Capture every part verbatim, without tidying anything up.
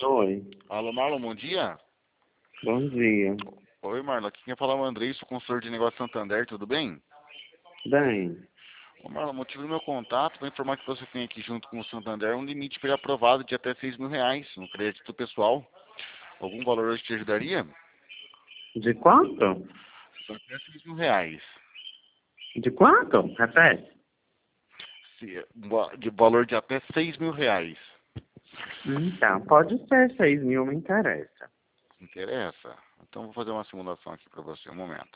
Oi, Alô, Marlon, bom dia. bom dia. Oi, Marlon, aqui quem fala é o Andrei, sou consultor de negócio Santander, tudo bem? Bem, Ô, Marlon, motivo do meu contato para informar que você tem aqui junto com o Santander um limite pré-aprovado de até seis mil reais no crédito pessoal. Algum valor hoje te ajudaria? de quanto? São até seis mil reais. De quanto? Repete. Se- De valor de até seis mil reais. Então, pode ser seis mil, me interessa. Interessa? Então vou fazer uma simulação aqui para você, um momento.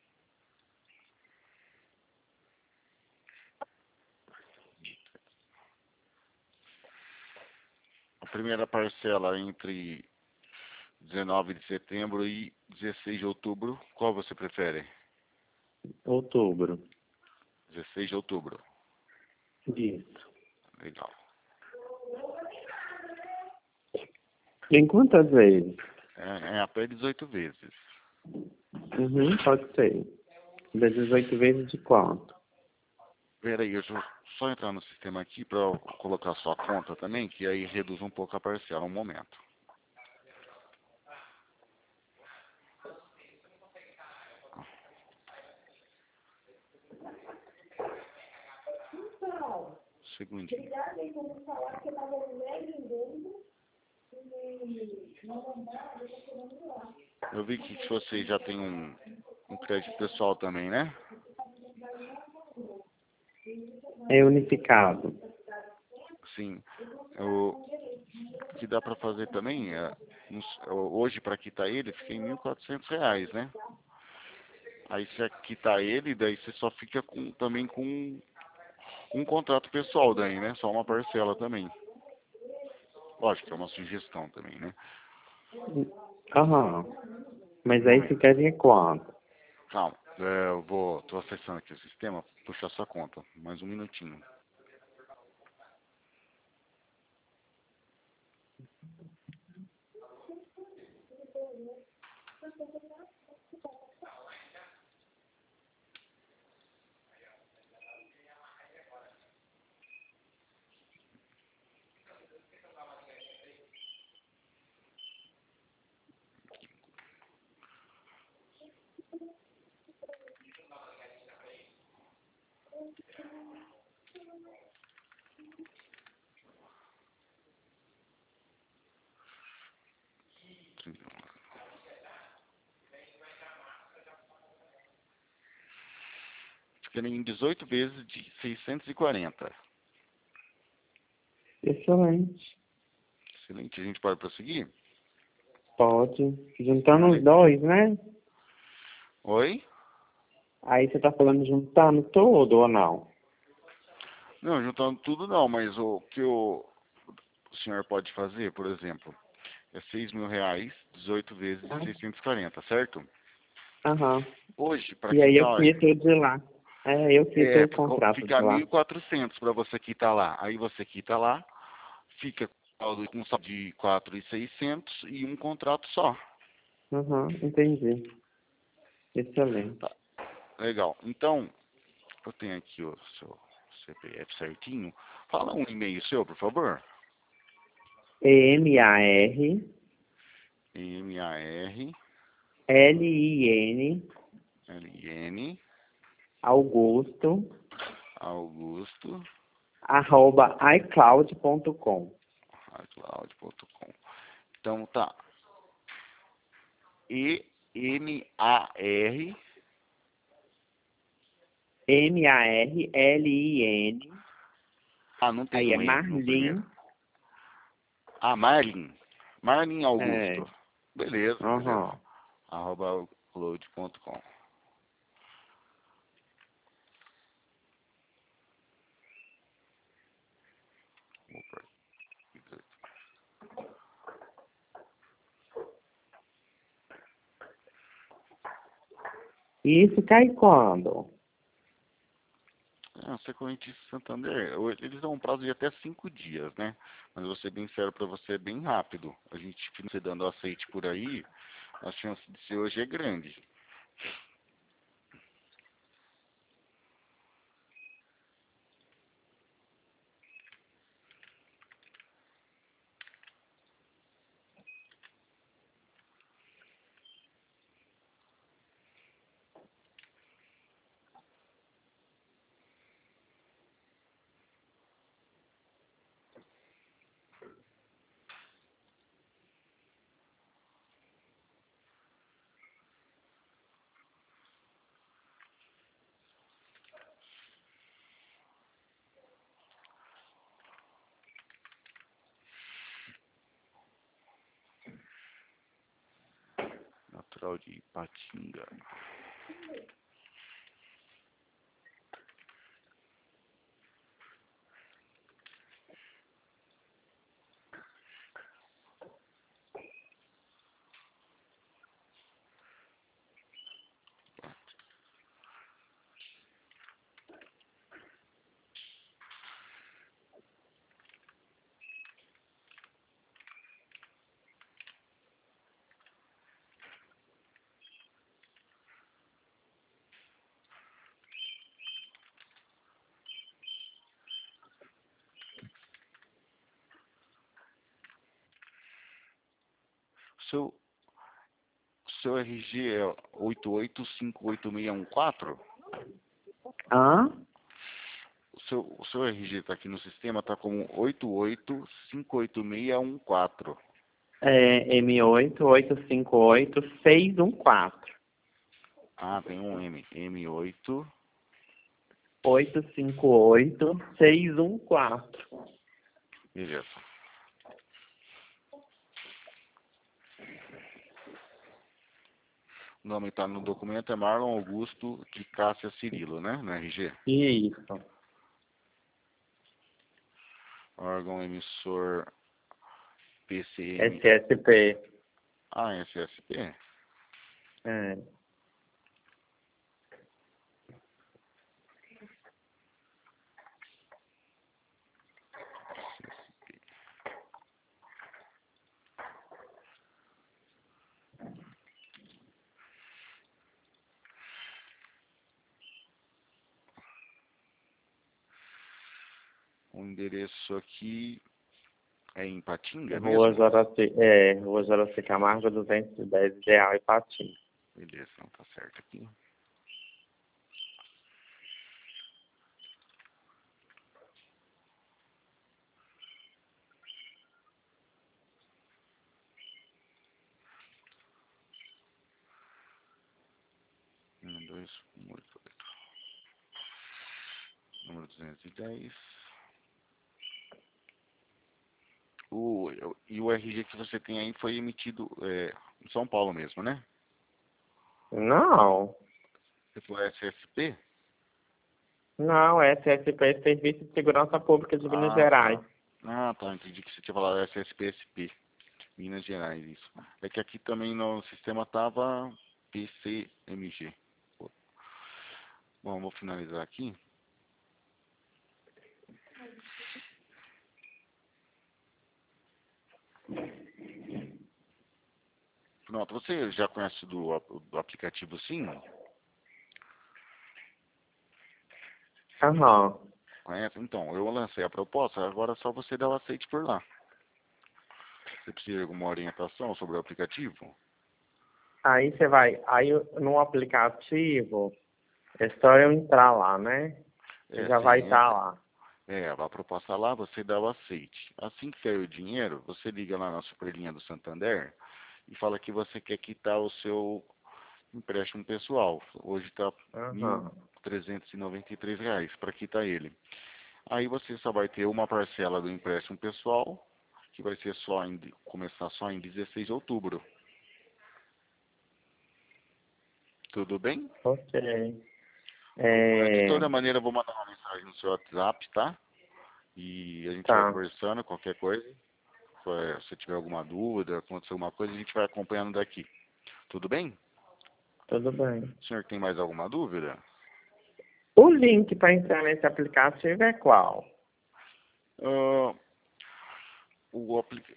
A primeira parcela entre dezenove de setembro e dezesseis de outubro, qual você prefere? Outubro. dezesseis de outubro. Isso. Legal. Em quantas vezes? É, é até dezoito vezes. Uhum, pode ser. De dezoito vezes de quanto? Peraí, eu só, só entrar no sistema aqui para colocar sua conta também, que aí reduz um pouco a parcela, um momento. Segundinho. Eu vi que você já tem um, um crédito pessoal também, né? É unificado. Sim. O que dá para fazer também, é, nos- hoje para quitar ele, fica em mil e quatrocentos reais, né? Aí você quitar ele, daí você só fica com, também com um contrato pessoal daí, né? Só uma parcela também. Lógico que é uma sugestão também, né? Aham. Mas Um aí momento. ficaria quanto? Calma. É, eu vou. Tô acessando aqui o sistema, puxar sua conta. Mais um minutinho. Fica em dezoito vezes de seiscentos e quarenta. Excelente. Excelente. A gente pode prosseguir? Pode. Juntando os Le- dois, né? Oi? Aí você tá falando juntando todo ou não? Não, juntando tudo não, mas o que o, o senhor pode fazer, por exemplo, é seis mil reais, dezoito vezes de Ah, seiscentos e quarenta, certo? aham. Hoje, para E aí eu quitar, quito de lá. É, eu quito é, o contrato de fica lá. mil e quatrocentos para você quitar lá. Aí você quita lá, fica com um saldo de quatro mil e seiscentos e um contrato só. Uhum, entendi. Excelente. Tá, legal. Então, eu tenho aqui o seu C P F certinho. Fala um e-mail seu, por favor. M-A-R-L-I-N M A R L I N Augusto Augusto arroba iCloud ponto com. iCloud ponto com. Então tá. E M A R M-A-R-L-I-N Ah, não tem aí é um N no primeiro. Marlin. Ah, Marlin. Marlin É, Augusto. Beleza, beleza. uhum. Arroba cloud ponto com. Vou por aqui. E isso cai quando? É, você correntista Santander, o- eles dão um prazo de até cinco dias, né? Mas vou ser bem sério para você, é bem rápido. A gente, você dando aceite por aí, a chance de ser hoje é grande. Central de Ipatinga. Seu, seu R G é oito oito cinco oito seis um quatro? Hã? O seu, o seu R G está aqui no sistema, está como oito oito cinco oito seis um quatro. É M oito oito cinco oito seis um quatro. Ah, tem um M. M oito. oito cinco oito seis um quatro. Beleza. O nome está no documento, é Marlon Augusto de Cássia Cirilo, né? No R G. Isso. Órgão emissor P C M. S S P. Ah, S S P? É. O endereço aqui é em Ipatinga Rua mesmo? Jaraci, é, Rua Jaraci Camargo, duzentos e dez, Ideal e Patinho. Beleza, não tá certo aqui. um, dois, um, oito, oito. Número duzentos e dez. O, e o R G que você tem aí foi emitido é, em São Paulo mesmo, né? Não, Você falou S S P? não, S S P é Serviço de Segurança Pública de Minas Ah, Gerais. tá. Ah, tá. Entendi que você tinha falado S S P S P. Minas Gerais, isso. É que aqui também no sistema tava P C M G. Bom, vou finalizar aqui. Pronto, você já conhece do, do aplicativo Sim? Aham. Conhece? Então, eu lancei a proposta, agora é só você dar o aceite por lá. Você precisa de alguma orientação sobre o aplicativo? Aí você vai, aí no aplicativo, é só eu entrar lá, né? Você É, já você vai estar entra, lá. é, a proposta lá, você dá o aceite. Assim que cair o dinheiro, você liga lá na superlinha do Santander e fala que você quer quitar o seu empréstimo pessoal. Hoje está mil Aham. trezentos e noventa e três reais para quitar ele. Aí você só vai ter uma parcela do empréstimo pessoal, que vai ser só em, começar só em dezesseis de outubro. Tudo bem? Ok. Eu, de É, toda maneira, eu vou mandar uma mensagem no seu WhatsApp, tá? E a gente vai tá, conversando, qualquer coisa. Se você tiver alguma dúvida, acontecer alguma coisa, a gente vai acompanhando daqui. Tudo bem? tudo bem. O senhor tem mais alguma dúvida? O link para entrar nesse aplicativo é qual? Ah, o, apli-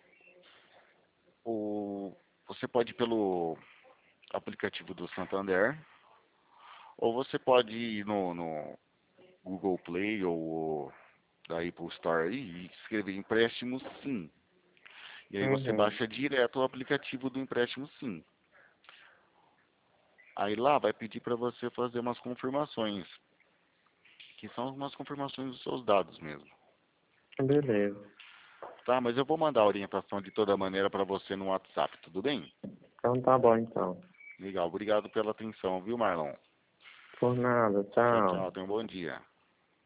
o, você pode ir pelo aplicativo do Santander, ou você pode ir no, no Google Play ou da Apple Store aí e escrever empréstimo sim. E aí você Uhum. baixa direto o aplicativo do empréstimo sim. Aí lá vai pedir para você fazer umas confirmações, que são umas confirmações dos seus dados mesmo. Beleza. Tá, mas eu vou mandar a orientação de toda maneira para você no WhatsApp, tudo bem? Então tá bom, então. Legal, obrigado pela atenção, viu, Marlon? Por nada, Tchau, tchau. tchau, tenha um bom dia.